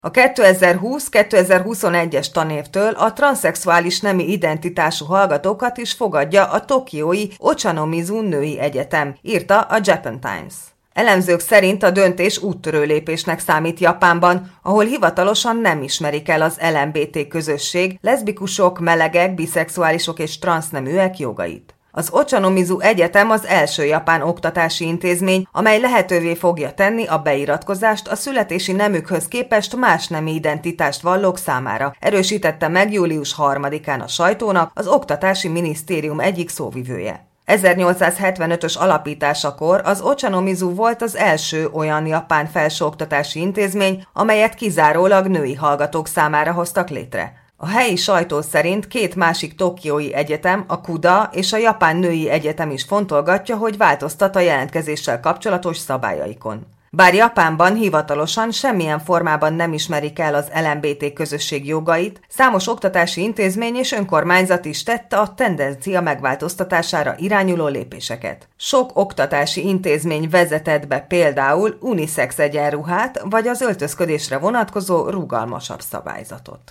A 2020-2021-es tanévtől a transzexuális nemi identitású hallgatókat is fogadja a tokiói Ochanomizu Női Egyetem, írta a Japan Times. Elemzők szerint a döntés úttörő lépésnek számít Japánban, ahol hivatalosan nem ismerik el az LMBT közösség, leszbikusok, melegek, biszexuálisok és transzneműek jogait. Az Ochanomizu Egyetem az első japán oktatási intézmény, amely lehetővé fogja tenni a beiratkozást a születési nemükhöz képest más nemi identitást vallók számára, erősítette meg július 3-án a sajtónak az Oktatási Minisztérium egyik szóvivője. 1875-ös alapításakor az Ochanomizu volt az első olyan japán felsőoktatási intézmény, amelyet kizárólag női hallgatók számára hoztak létre. A helyi sajtó szerint két másik tokiói egyetem, a Kuda és a Japán Női Egyetem is fontolgatja, hogy változtat a jelentkezéssel kapcsolatos szabályaikon. Bár Japánban hivatalosan semmilyen formában nem ismerik el az LMBT közösség jogait, számos oktatási intézmény és önkormányzat is tette a tendencia megváltoztatására irányuló lépéseket. Sok oktatási intézmény vezetett be például unisex egyenruhát vagy az öltözködésre vonatkozó rugalmasabb szabályzatot.